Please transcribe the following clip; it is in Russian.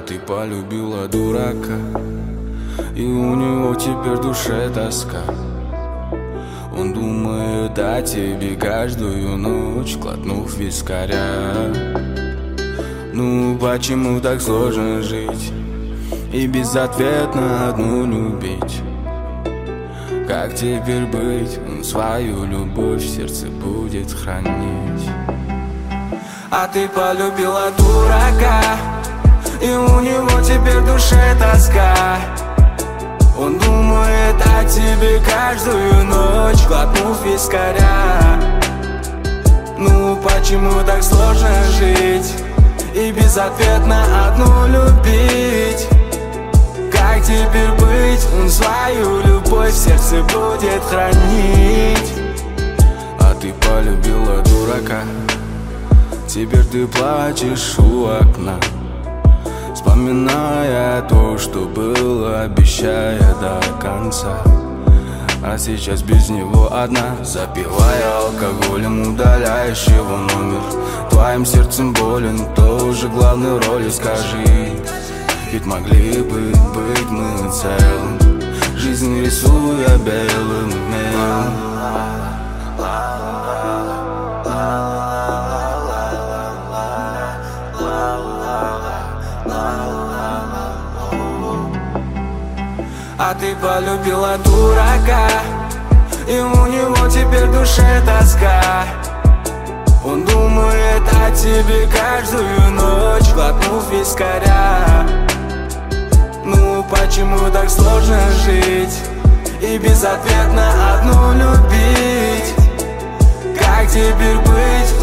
ты полюбила дурака, и у него теперь в душе тоска. Он думает о тебе каждую ночь, глотнув вискаря. Ну почему так сложно жить и безответно одну любить? Как теперь быть? Он свою любовь в сердце будет хранить. А ты полюбила дурака, и у него теперь в душе тоска. Он думает о тебе каждую ночь, глотнув вискаря. Ну почему так сложно жить и безответно одну любить? Как теперь быть? Он свою любовь в сердце будет хранить. А ты полюбила дурака, теперь ты плачешь у окна, вспоминая то, что было, обещая до конца. А сейчас без него одна, запивая алкоголем, удаляешь его номер. Твоим сердцем болен, кто же главной роли, скажи? Ведь могли бы быть мы целым, жизнь рисуя белым мелом. А ты полюбила дурака, и у него теперь в душе тоска. Он думает о тебе каждую ночь, глотнув вискаря. Ну почему так сложно жить и безответно одну любить? Как теперь быть?